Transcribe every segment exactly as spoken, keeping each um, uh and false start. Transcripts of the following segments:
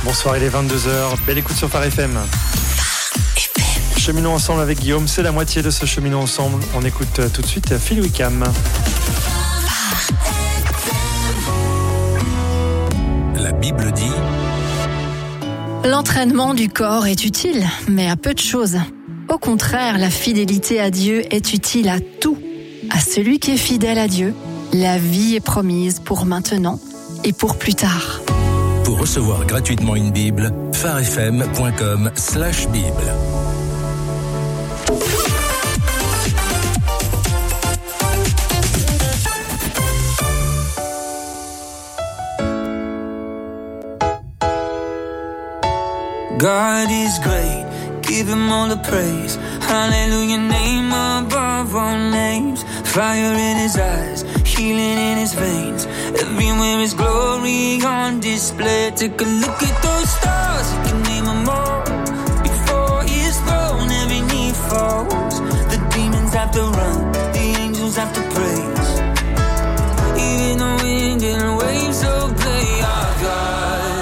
Bonsoir, il est vingt-deux heures. Belle écoute sur Phare F M. Cheminons ensemble avec Guillaume, c'est la moitié de ce Cheminons ensemble. On écoute tout de suite Phil Wickham. La Bible dit: l'entraînement du corps est utile, mais à peu de choses. Au contraire, la fidélité à Dieu est utile à tout. À celui qui est fidèle à Dieu, la vie est promise pour maintenant et pour plus tard. Pour recevoir gratuitement une Bible, pharefm point com slash Bible. God is great, give him all the praise. Hallelujah, name above all names. Fire in his eyes, healing in his veins. Everywhere is glory on display. Take a look at those stars, you can name them all. Before his throne, every knee falls. The demons have to run, the angels have to praise. Even the wind and waves obey our God.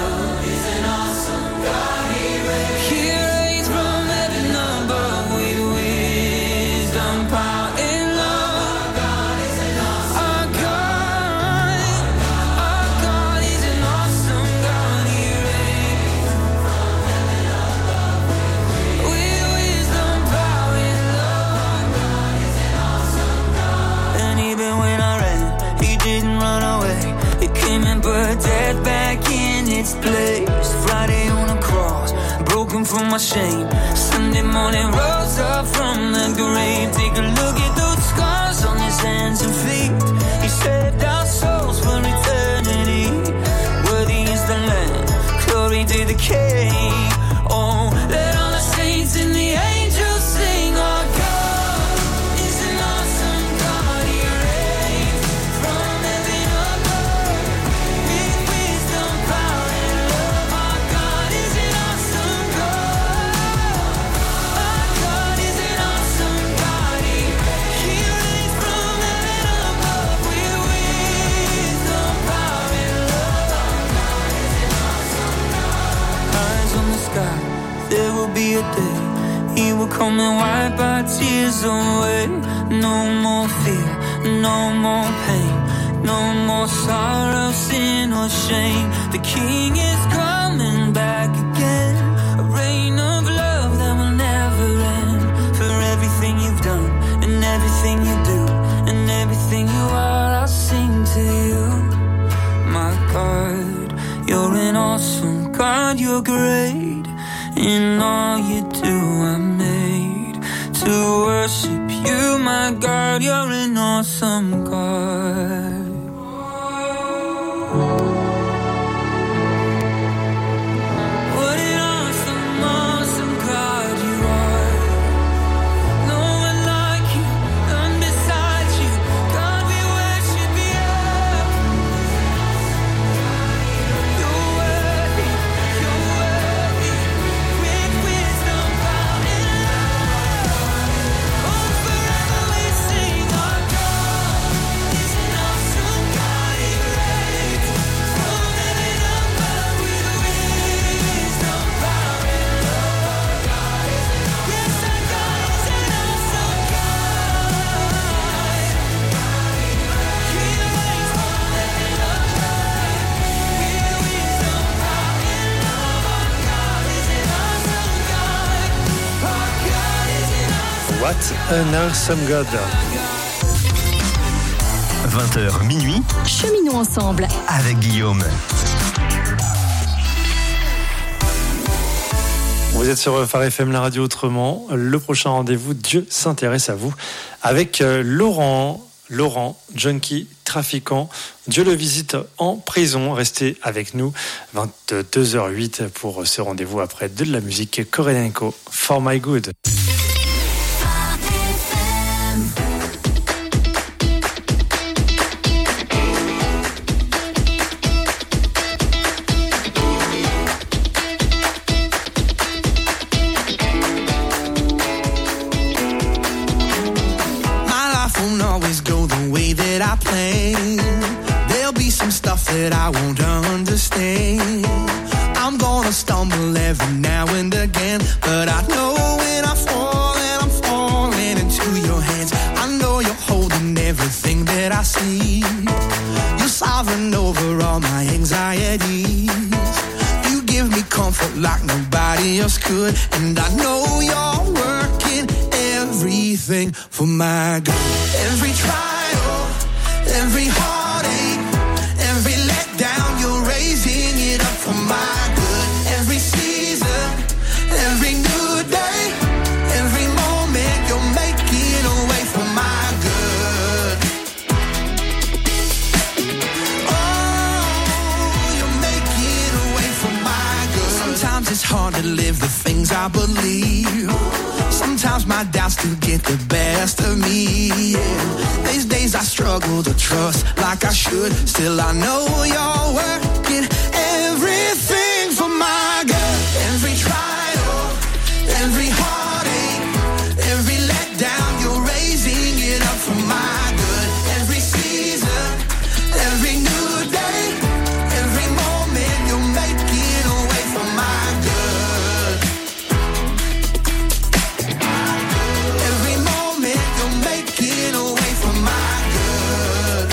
Put death back in its place. Friday on a cross, broken from my shame. Sunday morning rose up from the grave. Take a look at those scars on his hands and feet. He saved our souls for eternity. Worthy is the Lamb, glory to the King. Oh, let all the saints and the angels sing. Our God is an awesome God. He reigns from heaven above. With wisdom, power, and love. Our God is an awesome God. Our God is an awesome God. He, he reigns from heaven above. With wisdom, power, and love. Our God is an awesome God. Eyes on the sky, there will be a day. He will come and wipe our tears away. No more fear, no more pain, no more sorrow, sin or shame. The King is coming back again. A reign of love that will never end. For everything you've done and everything you do and everything you are, I'll sing to you. My God, you're an awesome God, you're great. In all you do, I'm made to worship you, my God. You're an awesome God. What an awesome, awesome God you are. No one like you, none beside you. God, we worship you. You're worthy, you're worthy. With wisdom, power, and love. Oh, forever we sing. Our God is an awesome God. He reigns from heaven above. With wisdom, power, and love. Our God is an awesome God. Yes, our God is an awesome God. He reigns from heaven above. With wisdom, power, and love. Our God is an awesome God. Our God is an awesome What an awesome God. vingt heures minuit Cheminons ensemble. avec Guillaume. Vous êtes sur Phare F M, la radio autrement. Le prochain rendez-vous, Dieu s'intéresse à vous, avec euh, Laurent, Laurent, junkie, trafiquant. Dieu le visite en prison. Restez avec nous, vingt-deux heures huit pour ce rendez-vous après de la musique Korelenko, For My Good. My life won't always go the way that I planned. There'll be some stuff that I won't understand. I I'm gonna stumble every now and again, but I know when I fall and I'm falling into your hands. I know you're holding everything that I see. You're sovereign over all my anxieties. You give me comfort like nobody else could, and I know you're working everything for my good. Every trial, every heartache, every letdown, you're raising it up for my good. Every season, every new day, every moment, you're making a way for my good. Oh, you're making a way for my good. Sometimes it's hard to live the things I believe. Sometimes my doubts do get the best of me, yeah. These days I struggle to trust like I should. Still I know you're working everything for my good. Every trial, every heartache, every letdown, you're raising it up for my good. Every season, every new day, every moment, you're making a way for my good. Every moment, you're making a way for my good.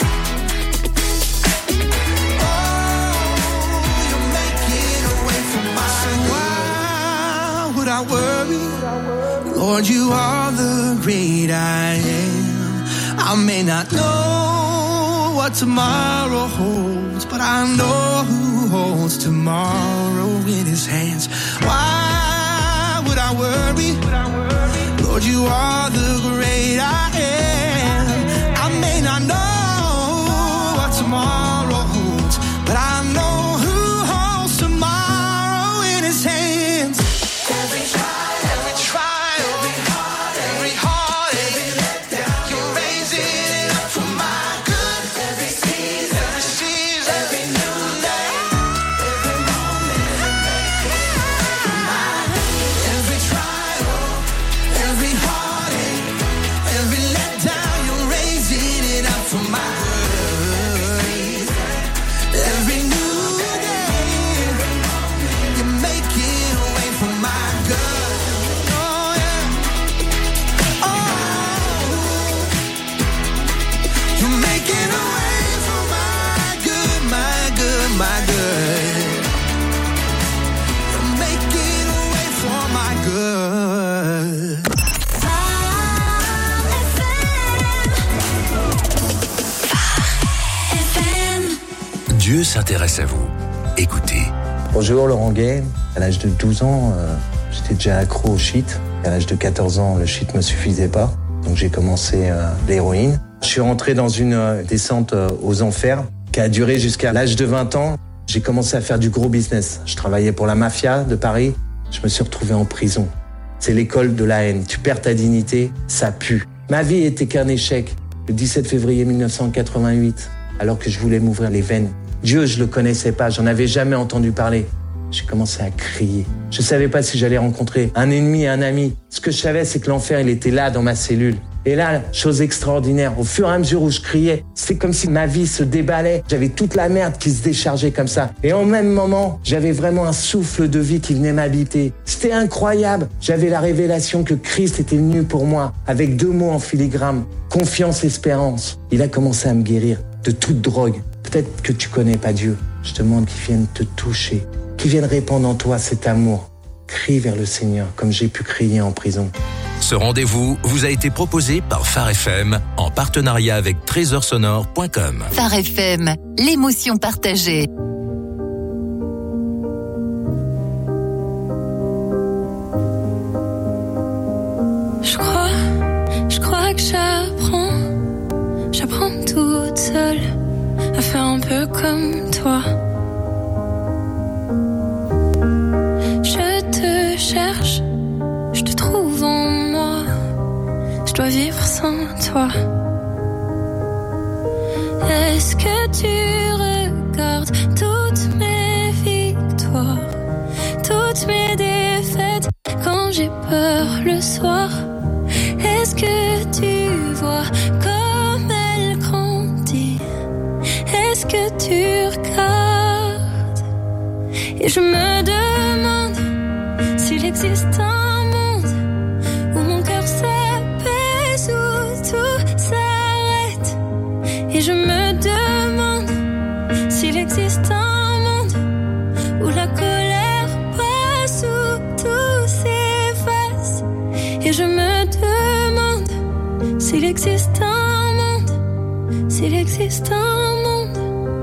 Oh, you're making a way for my good. Why would I worry? Lord, you are the great I am. I may not know what tomorrow holds, but I know who holds tomorrow in his hands. Why would I worry? Lord, you are the great I am. I may not know what tomorrow holds, but I know who holds tomorrow in his hands. Every trial, every trial, every heartache, every heartache, every letdown, you're raising it up for my good. Every season, every season, every new day, every moment, for my good. Every trial, every heartache, every letdown, you're raising it up for my good. Every new day, you're making a way for my good. Oh yeah, oh, you're making a way for my good, my good, my good. You're making a way for my good. Dieu s'intéresse à vous. Écoutez. Bonjour Laurent Gay. À l'âge de douze ans, euh, j'étais déjà accro au shit. À l'âge de quatorze ans, le shit me suffisait pas. Donc j'ai commencé euh, l'héroïne. Je suis rentré dans une euh, descente euh, aux enfers qui a duré jusqu'à l'âge de vingt ans. J'ai commencé à faire du gros business. Je travaillais pour la mafia de Paris. Je me suis retrouvé en prison. C'est l'école de la haine. Tu perds ta dignité, ça pue. Ma vie était qu'un échec. Le dix-sept février mille neuf cent quatre-vingt-huit, alors que je voulais m'ouvrir les veines. Dieu, je le connaissais pas, j'en avais jamais entendu parler. J'ai commencé à crier. Je savais pas si j'allais rencontrer un ennemi et un ami. Ce que je savais, c'est que l'enfer, il était là dans ma cellule. Et là, chose extraordinaire, au fur et à mesure où je criais, c'est comme si ma vie se déballait. J'avais toute la merde qui se déchargeait comme ça. Et en même moment, j'avais vraiment un souffle de vie qui venait m'habiter. C'était incroyable. J'avais la révélation que Christ était venu pour moi, avec deux mots en filigrane, confiance, espérance. Il a commencé à me guérir de toute drogue. Peut-être que tu connais pas Dieu. Je te demande qu'il vienne te toucher, qu'il vienne répandre en toi cet amour. Crie vers le Seigneur, comme j'ai pu crier en prison. Ce rendez-vous vous a été proposé par Phare F M en partenariat avec trésor sonore point com. Phare F M, l'émotion partagée. Je crois, je crois que j'apprends, j'apprends toute seule à faire un peu comme toi. Je te cherche, je te trouve en moi, je dois vivre sans toi. Est-ce que tu regardes toutes mes victoires, toutes mes défaites quand j'ai peur le soir? Est-ce que tu vois comme elle grandit? Est-ce que tu regardes Et je me demande s'il existe un monde où mon cœur s'apaise, où tout s'arrête. Et je me demande s'il existe un monde où la colère passe, où tout s'efface. Et je me demande s'il existe un monde, s'il existe un monde,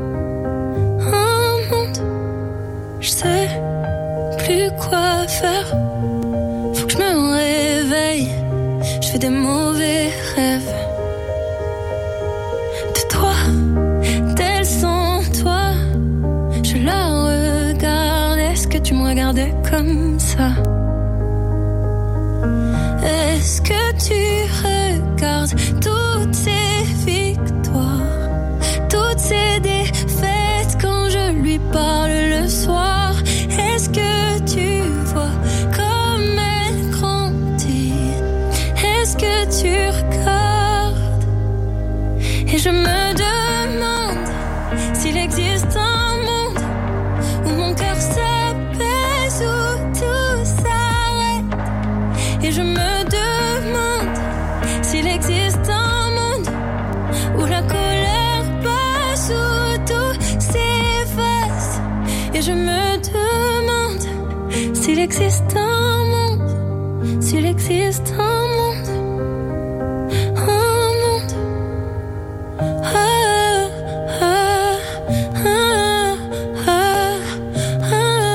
un monde. Je sais plus quoi faire, faut que je me réveille, je fais des mauvais rêves. De toi, tel sans toi, je la regarde, est-ce que tu me regardais comme ça? Est-ce que tu regardes toutes ces victoires, toutes ces défaites quand je lui parle le soir? Est-ce que tu vois comme elle grandit? Est-ce que tu regardes? Et je me demande s'il existe un monde où mon cœur s'apaise, où tout s'arrête. Et je me demande s'il existe un monde où la colère passe, où tout s'efface. Et je me demande s'il existe un monde, s'il existe un monde, un monde. Ah, ah, ah, ah, ah, ah,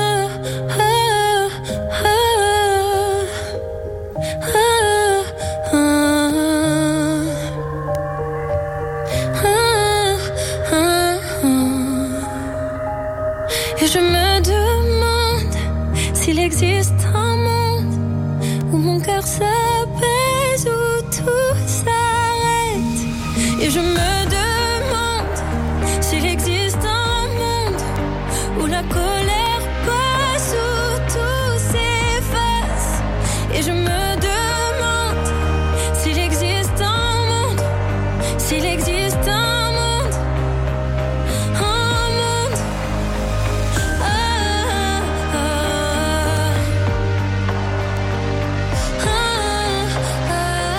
Et je me demande s'il existe un monde où mon cœur s'apaise, où tout s'arrête. Et je me demande s'il existe un monde où la colère passe, où tout s'efface. Et je me demande s'il existe un monde, s'il existe un monde, un monde. Ah, ah, ah, ah,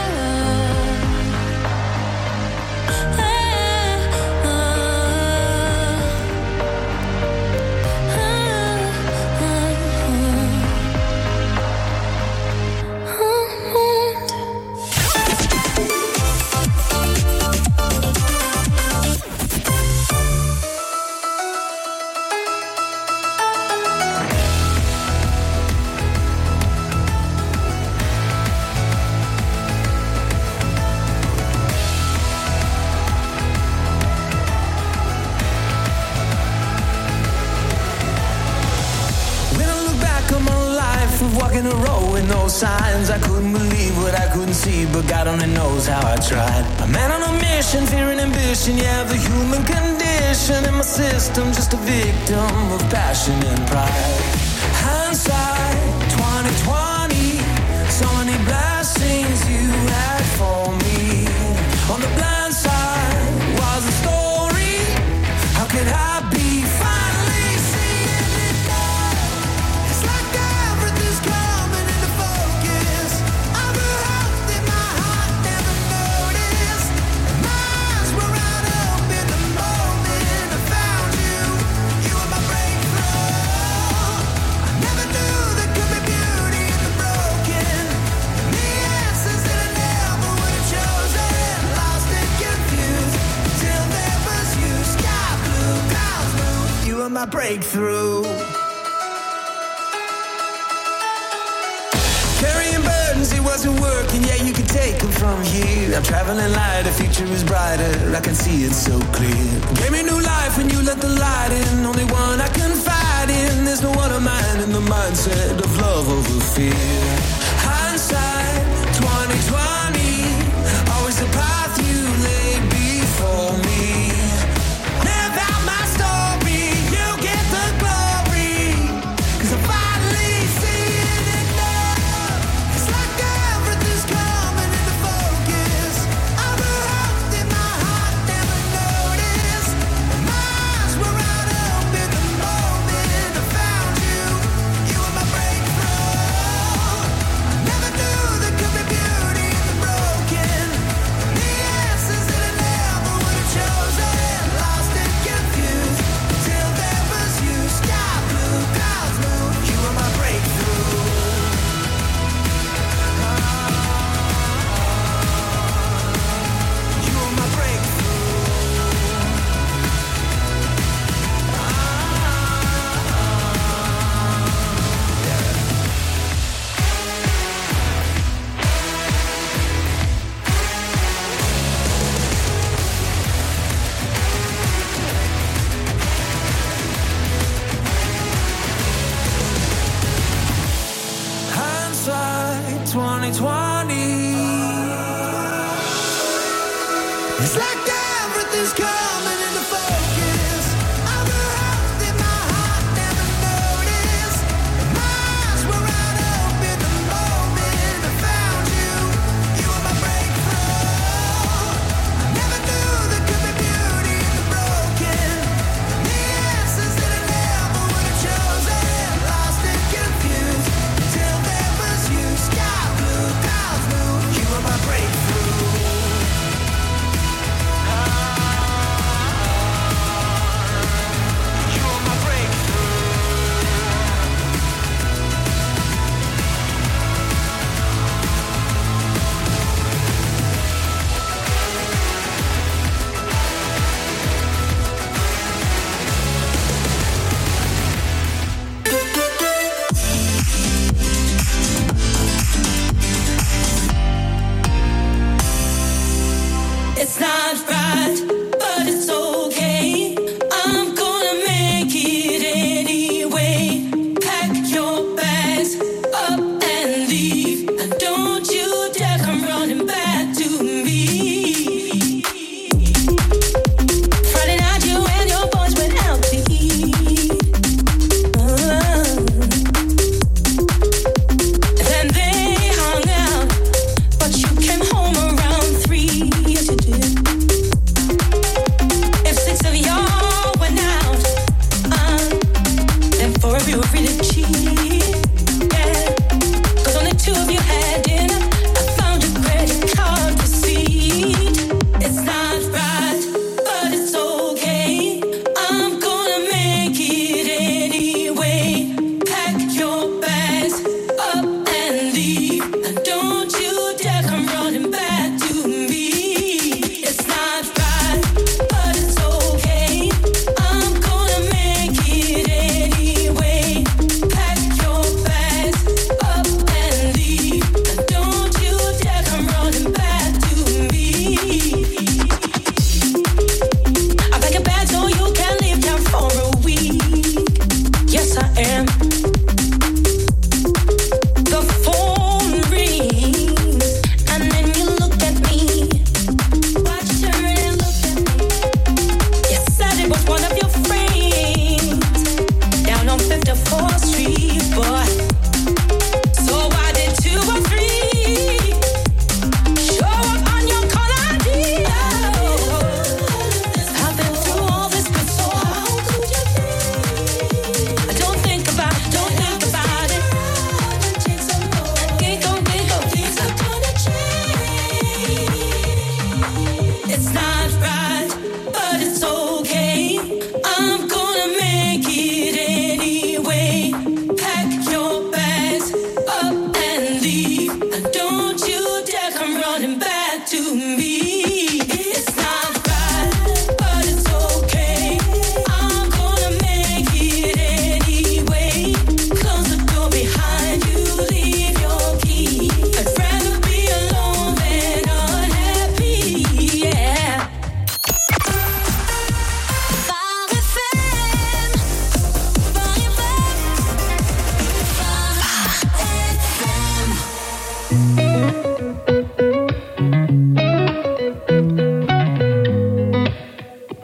When I look back on my life of walking a road with no signs, I couldn't believe what I couldn't see, but God only knows how I tried. A man on a mission, fear and ambition, yeah, the human condition in my system, just a victim of passion and pride. Hindsight, twenty twenty, so many blessings you had for me. On the blind side was a story, how could I be finally seeing it now? It's like everything's coming into focus. I'm a hope that my heart never noticed. My eyes were right up in the moment I found you. You were my breakthrough. I never knew there could be beauty in the broken. The answers that I never would have chosen. Lost and confused till there was you. Sky blue, clouds blue. You were my breakthrough. Carrying burdens, it wasn't working, yeah, you could take them from here. I'm traveling light, the future is brighter, I can see it so clear. Gave me new life when you let the light in, only one I confide in. There's no other mind in the mindset of love over fear. Hindsight, twenty twenty, always the path you laid before me. Live out my story, you get the glory, 'cause I'm finally seeing it now. It's like everything's coming into focus. I'm a hope that my heart never noticed. My eyes were right up in the moment I found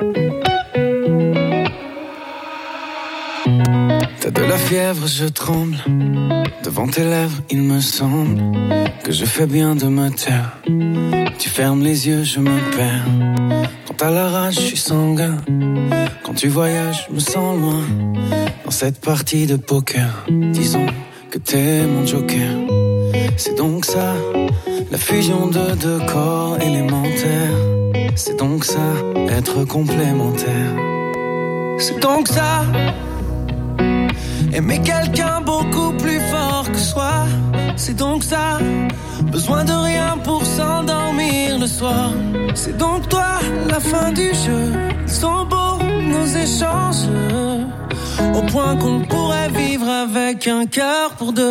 T'as de la fièvre, je tremble. Devant tes lèvres, il me semble que je fais bien de me taire. Tu fermes les yeux, je me perds. Quand t'as la rage, je suis sanguin. Quand tu voyages, je me sens loin. Dans cette partie de poker, disons que t'es mon joker. C'est donc ça, la fusion de deux corps élémentaires. C'est donc ça, être complémentaire. C'est donc ça, aimer quelqu'un beaucoup plus fort que soi. C'est donc ça, besoin de rien pour s'endormir le soir. C'est donc toi, la fin du jeu. Ils sont beaux nos échanges, au point qu'on pourrait vivre avec un cœur pour deux.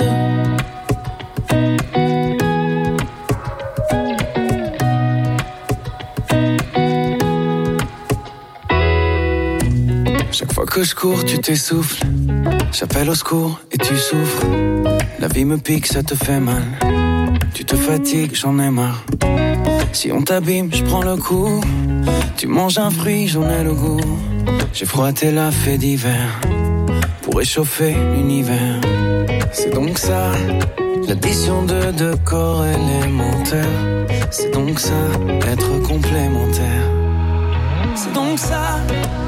Chaque fois que je cours, tu t'essouffles. J'appelle au secours et tu souffres. La vie me pique, ça te fait mal. Tu te fatigues, j'en ai marre. Si on t'abîme, je prends le coup. Tu manges un fruit, j'en ai le goût. J'ai froid, t'es la fée d'hiver pour réchauffer l'univers. C'est donc ça, l'addition de deux corps élémentaires. C'est donc ça, être complémentaire. C'est donc ça,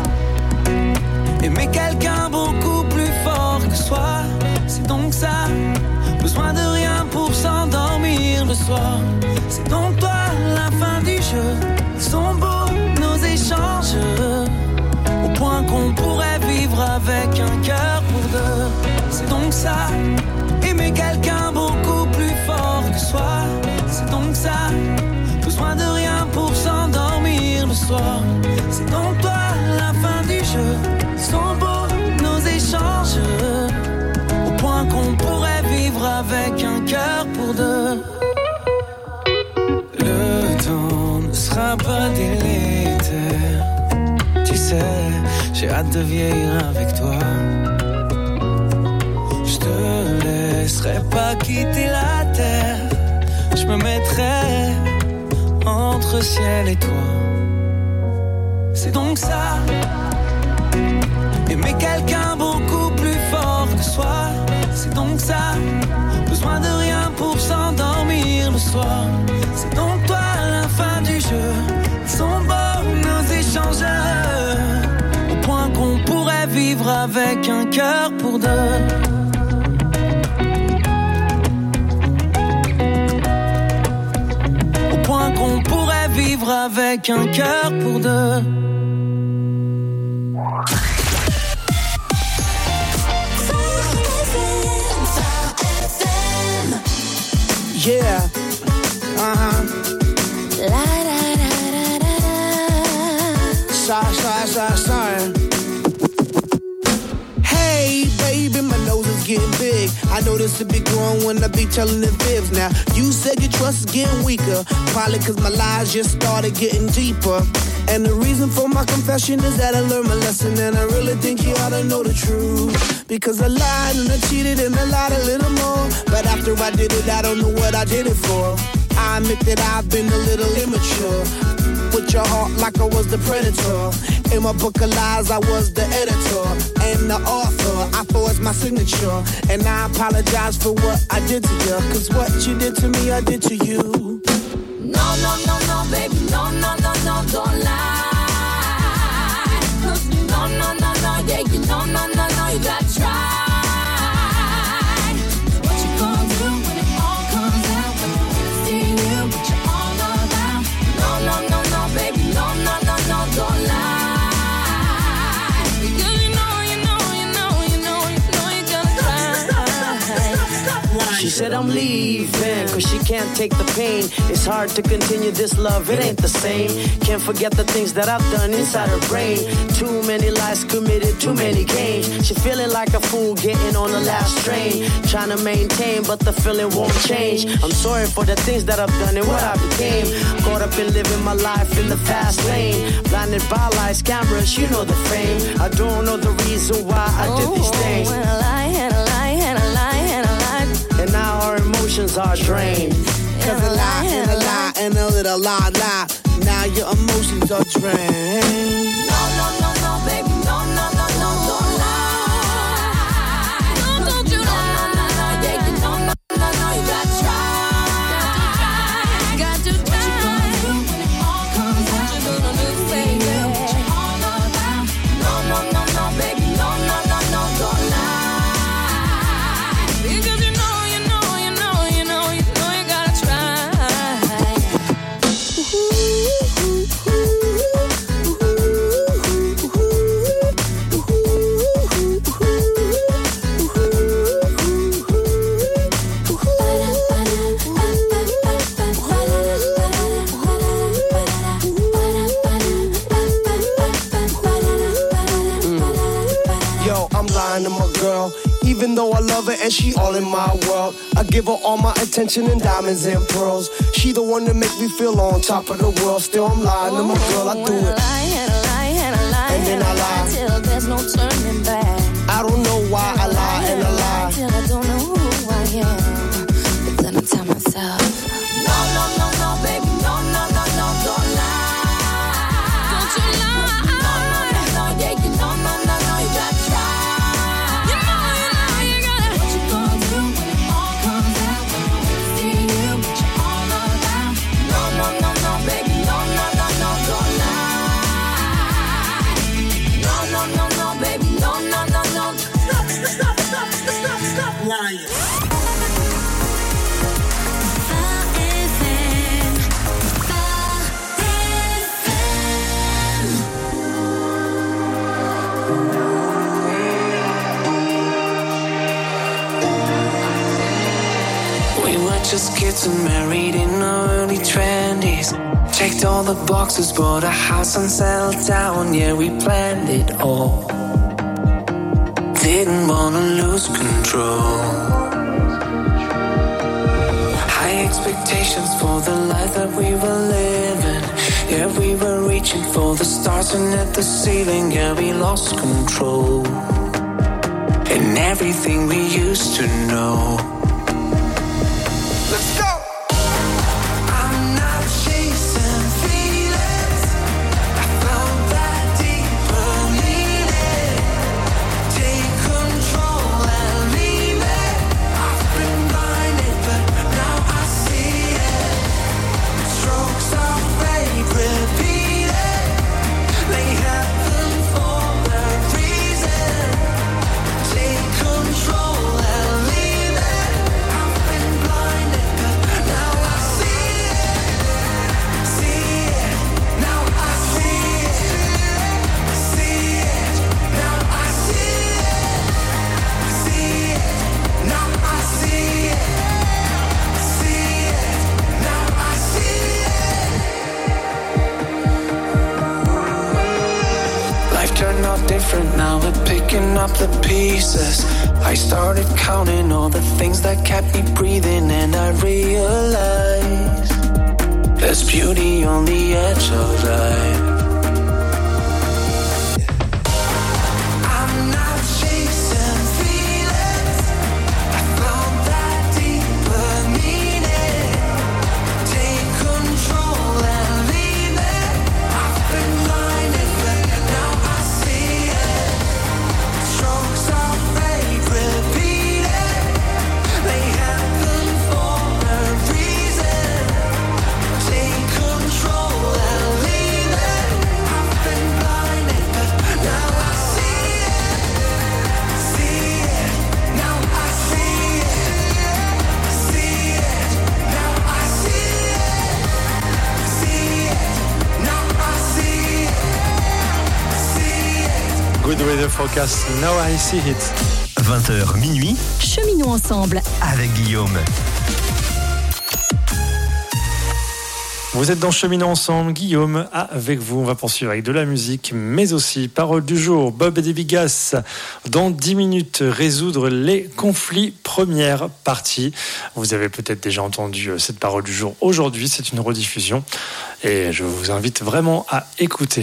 aimer quelqu'un beaucoup plus fort que soi. C'est donc ça, besoin de rien pour s'endormir le soir. C'est donc toi, la fin du jeu. Ils sont beaux nos échanges, au point qu'on pourrait vivre avec un cœur pour deux. C'est donc ça, aimer quelqu'un beaucoup plus fort que soi. C'est donc ça, besoin de rien pour s'endormir le soir. C'est donc toi, la fin du jeu. Ils sont beaux nos échanges, au point qu'on pourrait vivre avec un cœur pour deux. Le temps ne sera pas délétère. Tu sais, j'ai hâte de vieillir avec toi. Je te laisserai pas quitter la terre. Je me mettrai entre ciel et toi. C'est donc ça, aimer quelqu'un beaucoup plus fort que soi. C'est donc ça, besoin de rien pour s'endormir le soir. C'est donc toi, la fin du jeu. Ils sont beaux nos échanges, au point qu'on pourrait vivre avec un cœur pour deux. Au point qu'on pourrait vivre avec un cœur pour deux. Yeah, uh-huh. La da da da da da. Sorry, sorry, sorry, sorry. Hey, baby, my nose is getting big. I know this will be growing when I be telling the fibs. Now, you said your trust is getting weaker. Probably cause my lies just started getting deeper. And the reason for my confession is that I learned my lesson, and I really think you ought to know the truth. Because I lied and I cheated and I lied a little more. But after I did it, I don't know what I did it for. I admit that I've been a little immature. With your heart like I was the predator. In my book of lies, I was the editor and the author. I forged my signature, and I apologize for what I did to you. Cause what you did to me, I did to you. No, no, no, no, baby, no, no, no, no, don't lie. Cause no, no, no, no, yeah, you no, no, no, no, you gotta try. What you gonna do when it all comes out? When you really see you, what you all about? No, no, no, no, baby, no, no, no, no, don't lie. Because you know, you know, you know, you know, you know you're gonna cry. She said I'm leaving cause she can't take the pain. It's hard to continue this love, it ain't the same. Can't forget the things that I've done inside her brain. Too many lies committed, too many games. She feeling like a fool getting on the last train. Trying to maintain but the feeling won't change. I'm sorry for the things that I've done and what I became. Caught up in living my life in the fast lane. Blinded by lights, cameras, you know the fame. I don't know the reason why I did these things. Oh, and a lie, and a lie, and a lie, and a lie. And now our emotions are drained. Cause a lie and a lie and a little lie lie Now your emotions are drained. No, no, no, no, baby, no, no, no, no, don't lie. No, don't you lie. No, no, no, yeah, you know, no, no, no, you gotta try. Got to try. What you gonna do when it all comes out? What you gonna do, baby? What you all about? No, no, no, no, baby, no, no, no, no, don't lie. Because you know, you know, you know, you know, you know, you gotta try. Yo, I'm lying to my girl. Even though I love her and she all in my world, I give her all my attention and diamonds and pearls. She the one that make me feel on top of the world. Still I'm lying to my girl, I do it. And I lie, and I lie, and I lie, And then I lie. till there's no turning back. I don't know why I lie and I lie. Till I don't know who I am. But then I tell myself, no, no, no, no, baby, no, no, no, no, don't lie. Don't you lie. No, no, no, no, yeah, you know, no, no, no, you gotta try. You know, you know, you gotta. What you gonna do when it all comes out? See you, what you all about? No, no, no, no, baby, no, no, no, no, don't lie. No, no, no, no, baby, no, no, no, no. Stop, stop, stop, stop, stop, stop lying. We were just kids and married in our early twenties. Checked all the boxes, bought a house and settled down. Yeah, we planned it all. Didn't wanna lose control. High expectations for the life that we were living. Yeah, we were reaching for the stars and at the ceiling. Yeah, we lost control. And everything we used to know. Let's go! I'm not chasing feelings. I found that deeper meaning. Take control and leave it. I've been blinded, but now I see it. Strokes of fate repeated. They happen for a reason. Take control and leave it. I've been blinded, but now I see it. See it. Now I see it. See it. Now I see it. See it. Now I see it. See it. Now I see it. Life turned out different, now we're picking up the pieces. I started counting all the things that kept me breathing, and I realized there's beauty on the edge of life. I'm not chasing feelings. I found that deeper meaning. Take control and leave it. I've been blinded, but now I see it. Strokes of fate repeated. They happen for a reason. Take control and leave it. I've been blinded, but now I see it. See it. Now I see it. See it. Now I see it. See it. Now I see it. See it. Good weather forecast, now I see it. vingt heures minuit Cheminons ensemble. avec Guillaume. Vous êtes dans Cheminons ensemble, Guillaume avec vous. On va poursuivre avec de la musique, mais aussi parole du jour. Bob et Debigas, dans dix minutes, résoudre les conflits, première partie. Vous avez peut-être déjà entendu cette parole du jour aujourd'hui, c'est une rediffusion. Et je vous invite vraiment à écouter.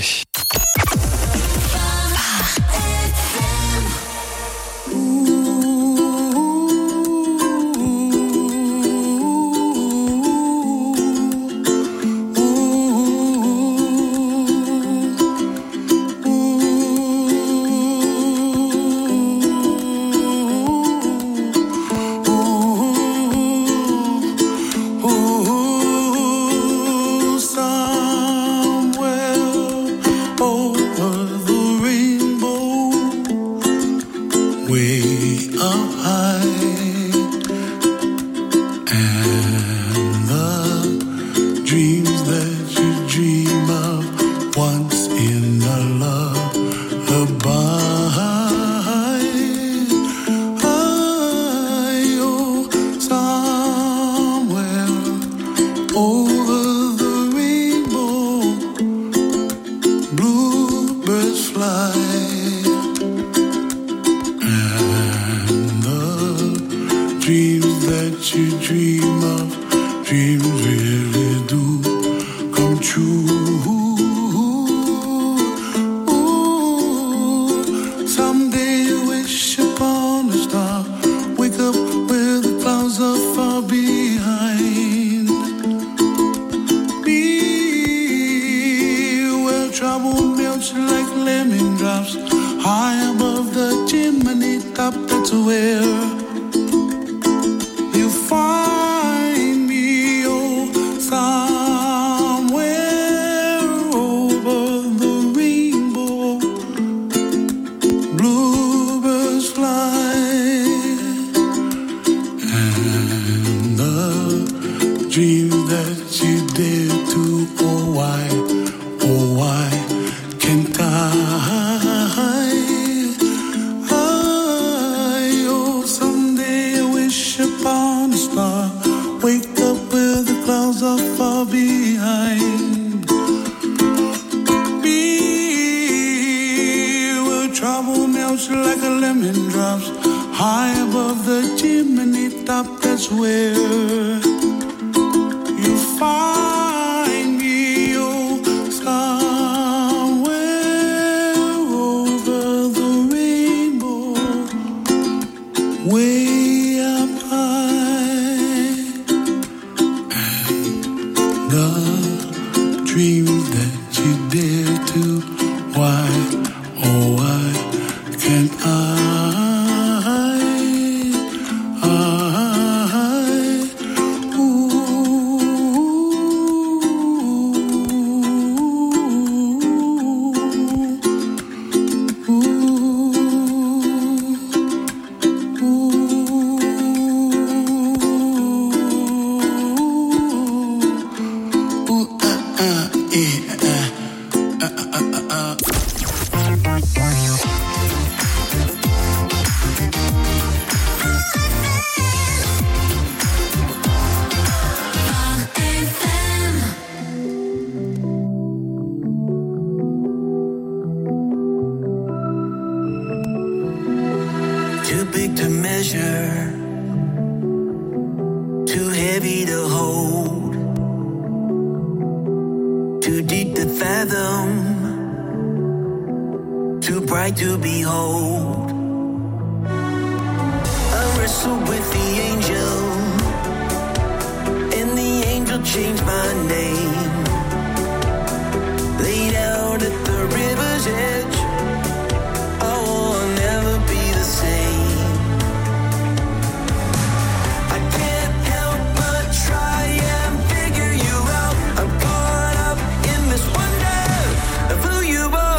fly. And the dreams that you dream of, dreams really do come true. Ooh, someday you wish upon a star, wake up where the clouds are far behind. Be where trouble melts like lemon drops, high above the chimney top. That's where you find me, oh, somewhere over the rainbow. Bluebirds fly, and the dreams that you dare to, oh why, oh why can't I? I, oh, someday I wish upon a star, wake up where the clouds are far behind. Be where trouble melts like a lemon drops, high above the chimney top. That's where you find me, oh, somewhere over the rainbow, way up high. And the dreams that you dare to, why, oh why can't I? Too big to measure, too heavy to hold, too deep to fathom, too bright to behold. I wrestled with the angel, and the angel changed my name. Laid out at the river's edge, oh, I'll never be the same. I can't help but try and figure you out. I'm caught up in this wonder of who you are.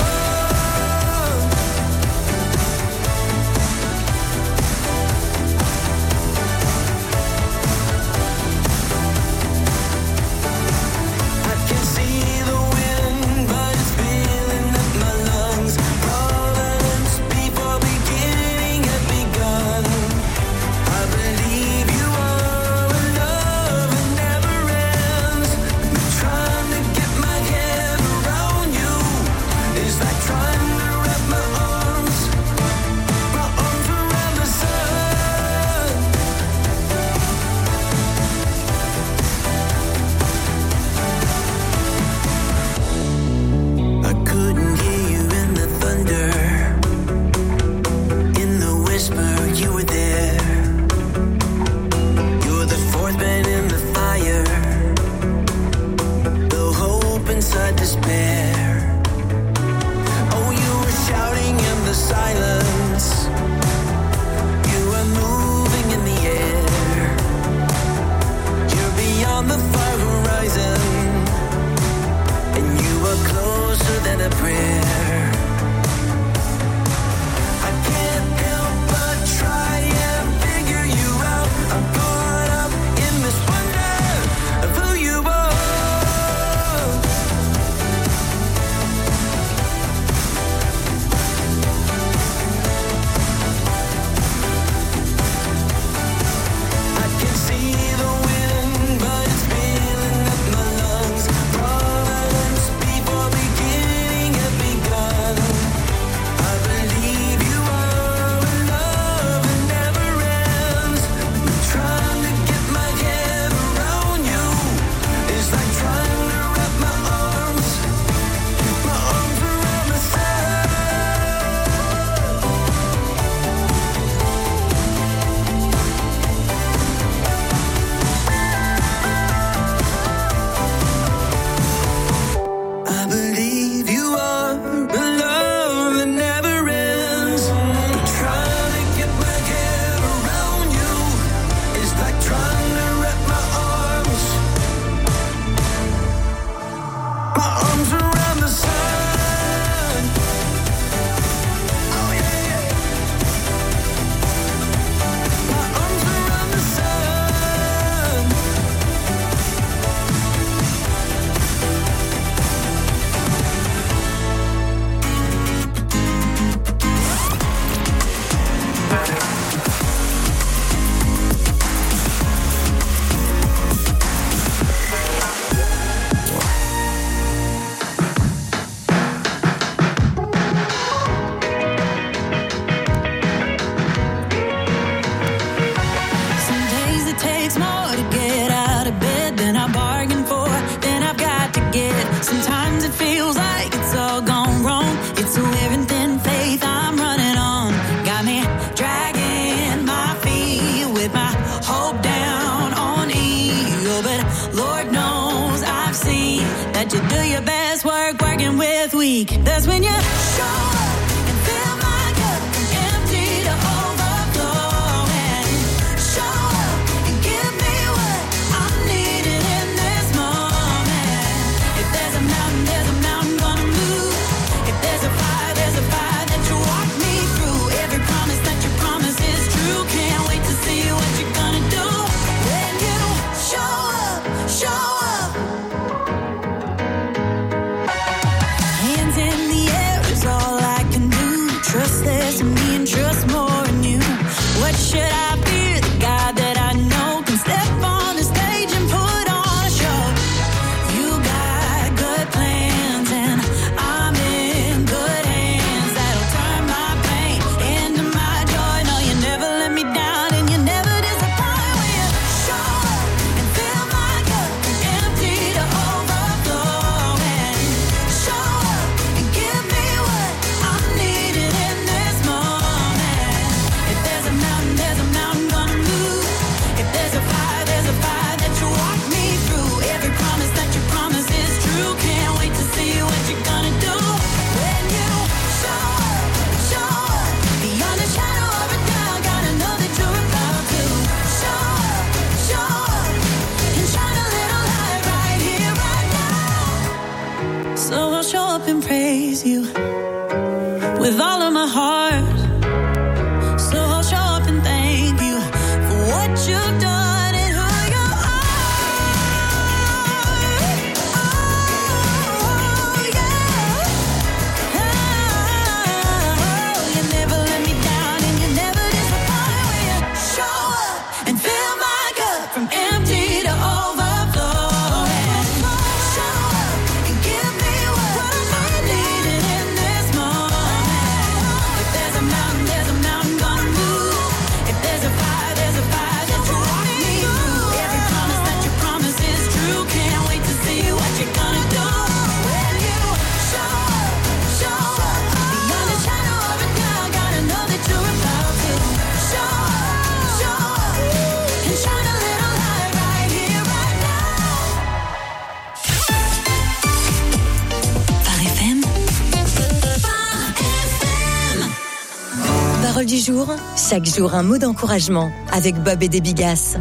your best work, working with weak. That's when you show up and fill my cup from empty to overflowing. Show up and give me what I'm needing in this moment. If there's a mountain, there's a mountain gonna move. If there's a fire, there's a fire that you walk me through. Every promise that you promise is true. Can't wait to see what you're gonna do when you show up, show up. Hands in the air is all I can do. Trust less in me and trust more in you. What should I fear? The God that I know can step on the stage and put on a show. You got good plans and I'm in good hands. That'll turn my pain into my joy. No, you never let me down and you never disappoint when you show up and fill my cup from empty to overflowing. Show up and give me what I'm needing in this moment. If there's a mountain, there's a mountain gonna move. If there's a fire, there's a fire that you walk me through. Every promise that you promise is true. Can't wait to see what you're gonna do when you show up, show up. Beyond the shadow of a doubt, gotta know that you're about to show up, show up, and shine a little light right here, right now. So I'll show up and praise you with all of my heart. So I'll show up and thank you for what you've done and who you are. Oh, yeah. Oh, you never let me down and you never disappoint when you show up and fill my cup from empty to overflowing. Show up and give me what I'm needing in this moment. If there's a mountain, there's a mountain gonna move. If there's a fire, there's a fire that you walk me through. Every promise that you promise is true. Can't wait to see what you're gonna do when you show up, show up. Beyond the shadow of a doubt, gotta know that you're about to show up, show up, and shine a little light right here, right now. Phare F M. Parole du jour, chaque jour un mot d'encouragement avec Bob et des Bigasses.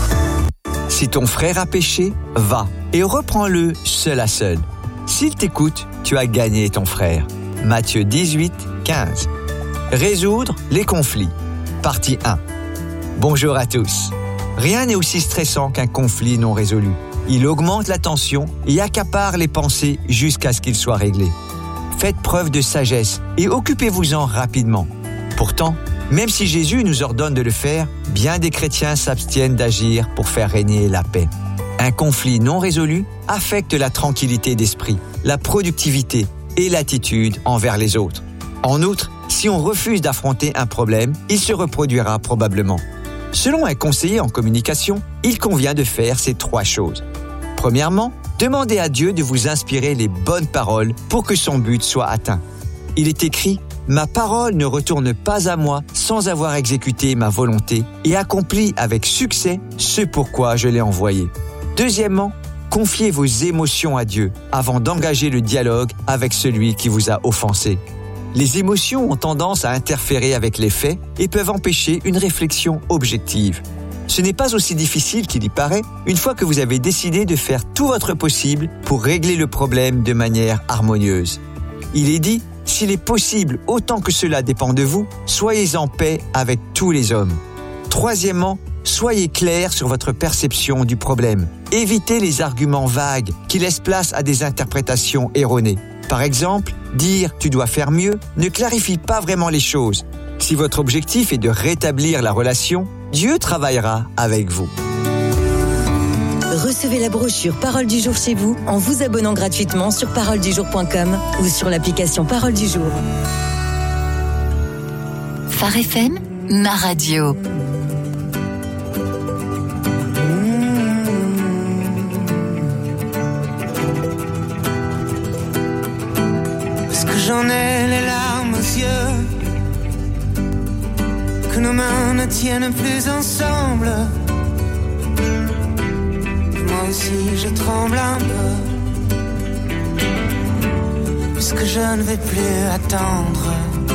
Si ton frère a péché, va et reprends-le seul à seul. S'il t'écoute, tu as gagné ton frère. Matthieu dix-huit, quinze. Résoudre les conflits. Partie un. Bonjour à tous. Rien n'est aussi stressant qu'un conflit non résolu. Il augmente la tension et accapare les pensées jusqu'à ce qu'il soit réglé. Faites preuve de sagesse et occupez-vous-en rapidement. Pourtant, même si Jésus nous ordonne de le faire, bien des chrétiens s'abstiennent d'agir pour faire régner la paix. Un conflit non résolu affecte la tranquillité d'esprit, la productivité et l'attitude envers les autres. En outre, si on refuse d'affronter un problème, il se reproduira probablement. Selon un conseiller en communication, il convient de faire ces trois choses. Premièrement, demandez à Dieu de vous inspirer les bonnes paroles pour que son but soit atteint. Il est écrit: ma parole ne retourne pas à moi sans avoir exécuté ma volonté et accompli avec succès ce pourquoi je l'ai envoyé. Deuxièmement, confiez vos émotions à Dieu avant d'engager le dialogue avec celui qui vous a offensé. Les émotions ont tendance à interférer avec les faits et peuvent empêcher une réflexion objective. Ce n'est pas aussi difficile qu'il y paraît une fois que vous avez décidé de faire tout votre possible pour régler le problème de manière harmonieuse. Il est dit: s'il est possible, autant que cela dépend de vous, soyez en paix avec tous les hommes. Troisièmement, soyez clair sur votre perception du problème. Évitez les arguments vagues qui laissent place à des interprétations erronées. Par exemple, dire « tu dois faire mieux » ne clarifie pas vraiment les choses. Si votre objectif est de rétablir la relation, Dieu travaillera avec vous. Recevez la brochure Parole du jour chez vous en vous abonnant gratuitement sur parole du jour point com ou sur l'application Parole du jour. Phare F M, ma radio. Est-ce que j'en ai les larmes aux yeux, que nos mains ne tiennent plus ensemble? Moi aussi je tremble un peu. pense que je ne vais plus attendre.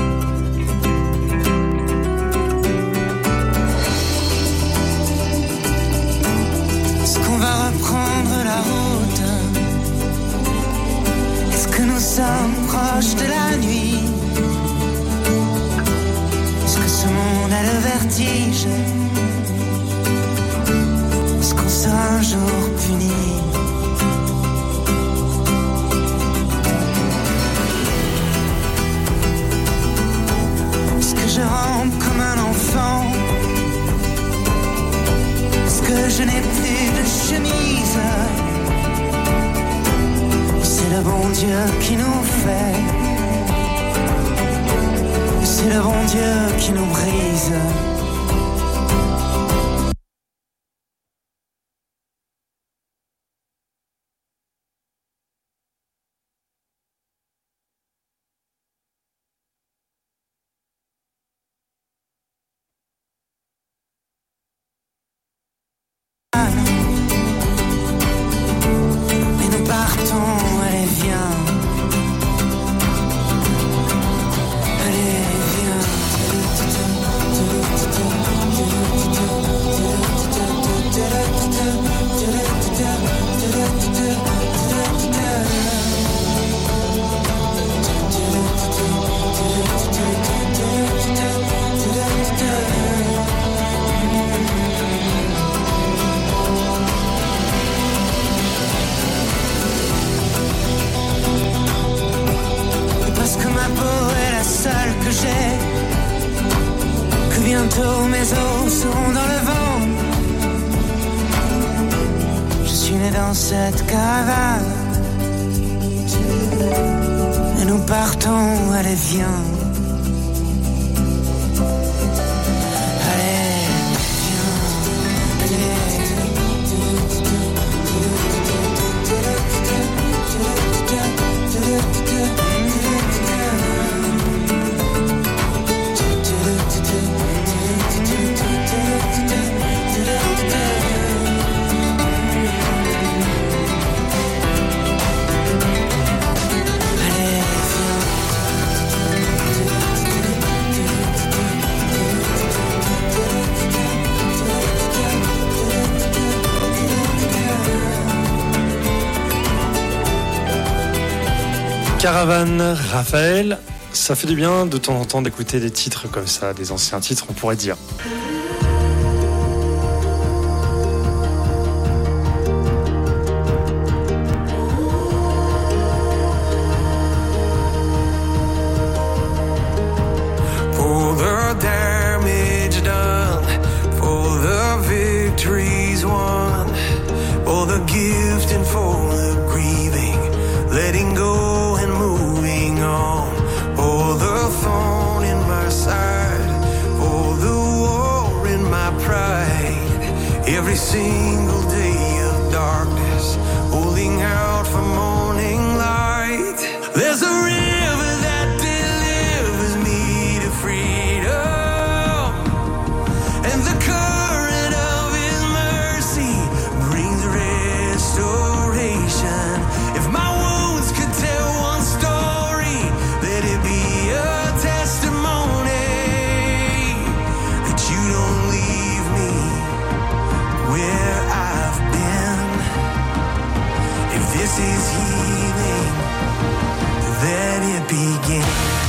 Est-ce qu'on va reprendre la route? Est-ce que nous sommes proches de la nuit? Est-ce que ce monde a le vertige? Est-ce qu'on sera un jour puni? Est-ce que je rampe comme un enfant? Est-ce que je n'ai plus de chemise? C'est le bon Dieu qui nous fait. C'est le bon Dieu qui nous brise. Caravane, Raphaël, ça fait du bien de temps en temps d'écouter des titres comme ça, des anciens titres, on pourrait dire. For the damage done, for the victories won, for the gift and for the grieving, letting go. Every single day of darkness, holding out for morning light. There's a river that delivers me to freedom, and the current of His mercy brings restoration. If my wounds could tell one story, let it be a testimony that you don't leave me where I've been. If this is healing, let it begin.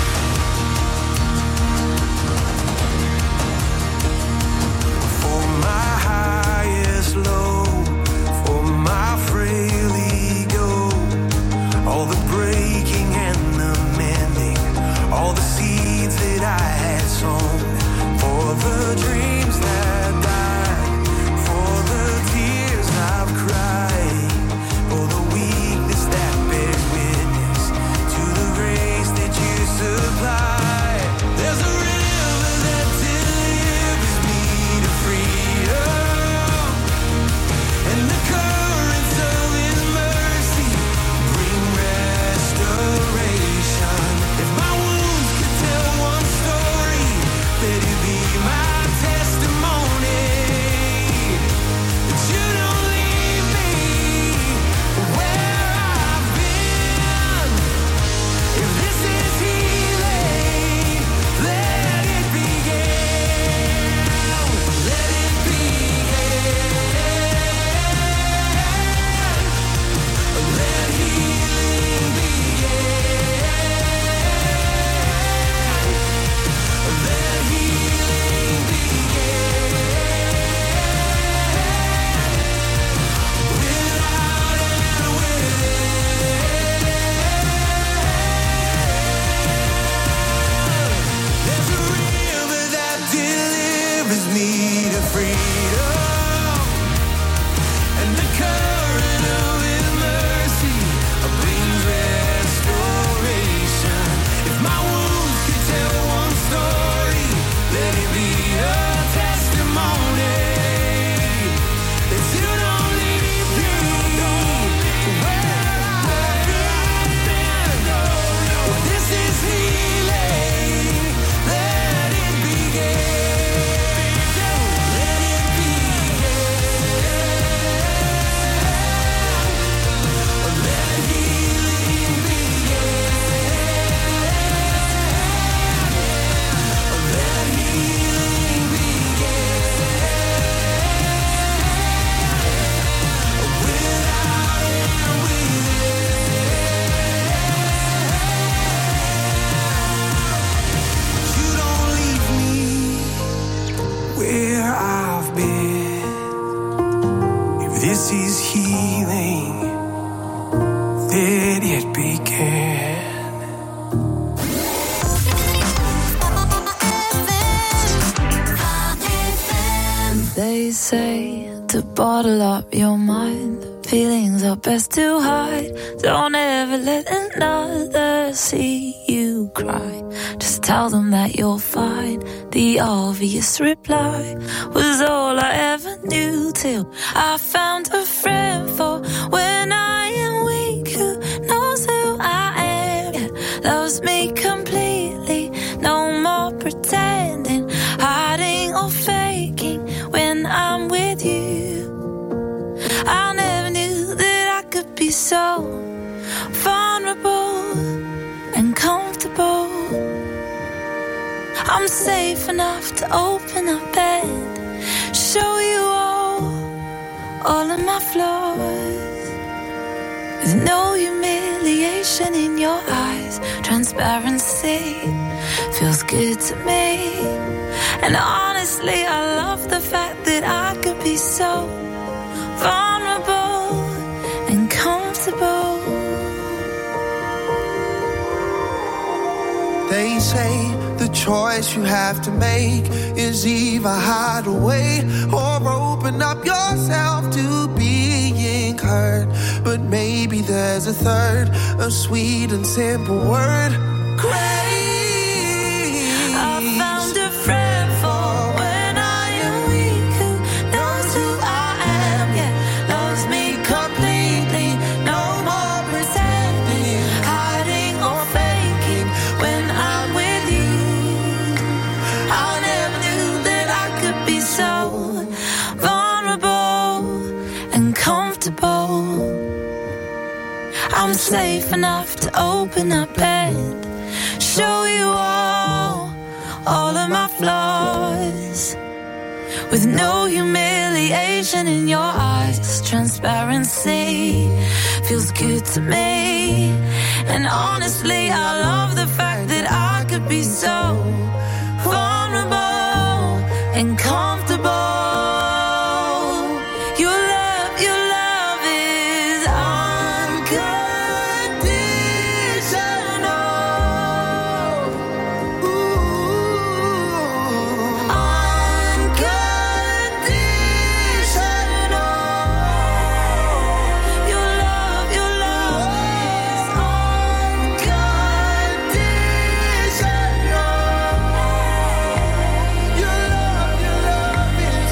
For my highest low, for my frail ego, all the breaking and the mending, all the seeds that I had sown, for the dreams that died, for the tears I've cried, for the weakness say to bottle up your mind. Feelings are best to hide. Don't ever let another see you cry. Just tell them that you're fine. The obvious reply was all I ever knew till I found a friend for when I am weak. Who knows who I am? Yeah, loves me completely. No more pretending, hiding or faking when I'm with you. I never knew that I could be so vulnerable and comfortable. I'm safe enough to open up bed, show you all, all of my flaws. With no humiliation in your eyes, transparency feels good to me. And honestly, I love the fact that I could be so vulnerable and comfortable. They say the choice you have to make is either hide away or open up yourself to being hurt. But maybe there's a third, a sweet and simple word: grace. I found a friend for when I am weak, who knows who I am, yeah, loves me completely. No more pretending, hiding or faking when I'm with you. I never knew that I could be so vulnerable and comfortable. I'm safe enough to open up bed, show you all, all of my flaws. With no humiliation in your eyes, transparency feels good to me. And honestly, I love the fact that I could be so vulnerable and comfortable. Your love, your love is unconditional. Ooh, unconditional. Your love, your love is unconditional. Your love, your love is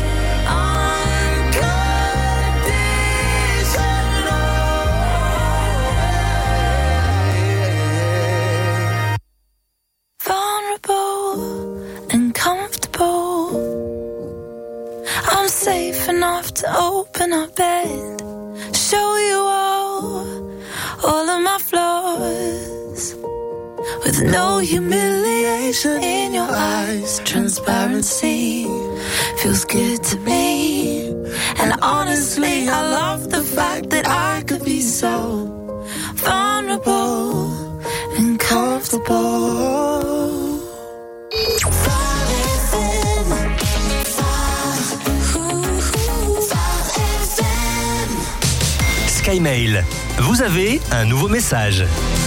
unconditional. Vulnerable and comfortable. I'm safe enough to open up bed, show you all, all of my flaws. With no humiliation in your eyes, transparency feels good to me. And honestly, I love the fact that I could be so vulnerable and comfortable. Skymail, vous avez un nouveau message.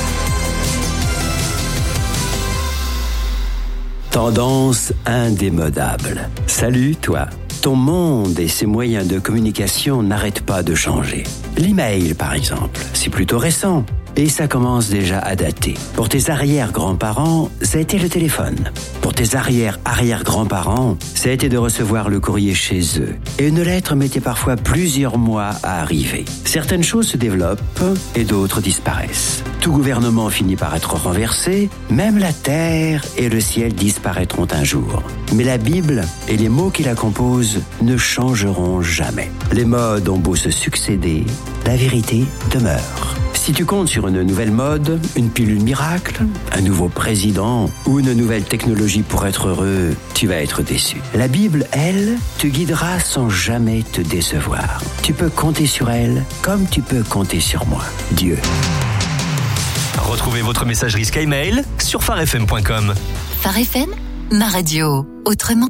Tendance indémodable. Salut toi. Ton monde et ses moyens de communication n'arrêtent pas de changer. L'email par exemple, c'est plutôt récent. Et ça commence déjà à dater. Pour tes arrière-grands-parents, ça a été le téléphone. Pour tes arrière-arrière-grands-parents, ça a été de recevoir le courrier chez eux. Et une lettre mettait parfois plusieurs mois à arriver. Certaines choses se développent et d'autres disparaissent. Tout gouvernement finit par être renversé, même la terre et le ciel disparaîtront un jour. Mais la Bible et les mots qui la composent ne changeront jamais. Les modes ont beau se succéder, la vérité demeure. Si tu comptes sur une nouvelle mode, une pilule miracle, un nouveau président ou une nouvelle technologie pour être heureux, tu vas être déçu. La Bible, elle, te guidera sans jamais te décevoir. Tu peux compter sur elle comme tu peux compter sur moi. Dieu. Retrouvez votre messagerie Skymail sur phare f m point com. Phare F M, ma radio, autrement.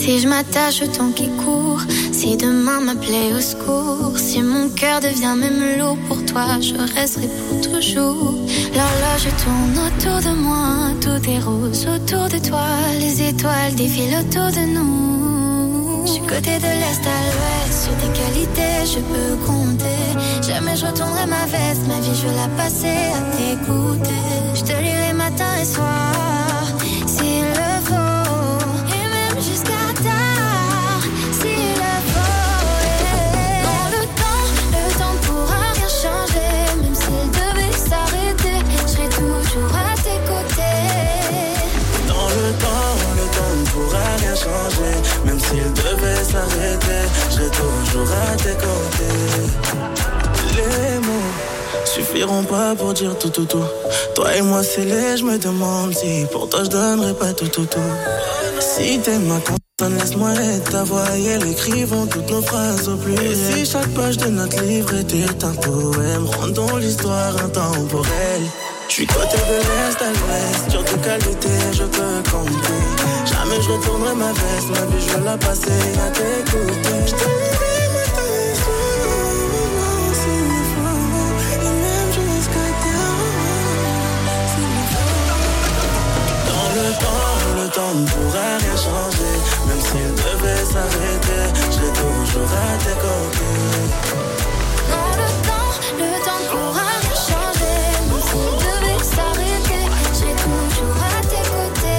Si je m'attache au temps qui court, si demain m'appelait au secours, si mon cœur devient même lourd pour toi, je resterai pour toujours. L'horloge tourne autour de moi, tout est rose autour de toi, les étoiles défilent autour de nous. Je suis côté de l'est à l'ouest, sur tes qualités je peux compter. Jamais je retournerai ma veste, ma vie je veux la passer à t'écouter. Je te lirai matin et soir, s'il le faut. Même s'il devait s'arrêter, je serai toujours à tes côtés. Les mots suffiront pas pour dire tout tout tout. Toi et moi c'est les, je me demande si pour toi je donnerais pas tout tout tout. Si t'es ma personne, laisse-moi être ta voix et elle écrivons toutes nos phrases au plus. Et si chaque page de notre livre était un poème, rendons l'histoire intemporelle. Je suis côté de l'est à l'ouest, sur tes qualités je peux compter. Jamais je retournerai ma veste, ma vie je veux la passer à t'écouter. Je te lirai matin et soir, s'il le faut, et même jusqu'à terre, s'il le faut. Dans le temps, le temps ne pourra rien changer. Même s'il devait s'arrêter, je serai toujours à tes côtés. Dans le temps, le temps ne pourra rien changer. Même s'il devait s'arrêter, je serai toujours à tes côtés.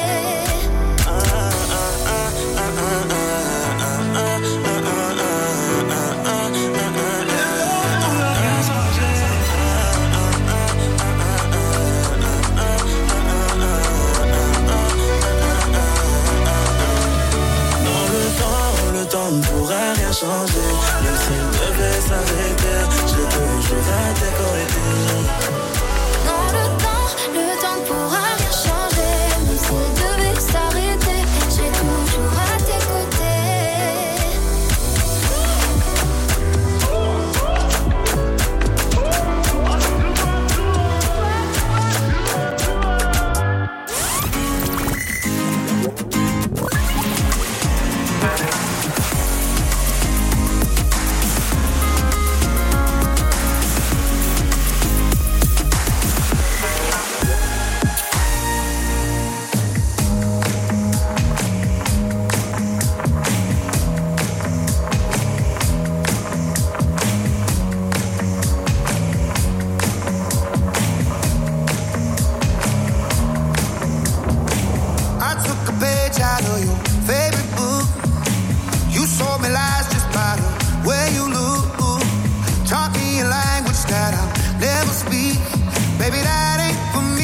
Ne pourra rien changer. Même s'il devait s'arrêter, je serai toujours à tes côtés. Dans le temps, le temps ne pourra rien changer. Même s'il devait s'arrêter, je serai toujours à tes côtés. Baby, that ain't for me.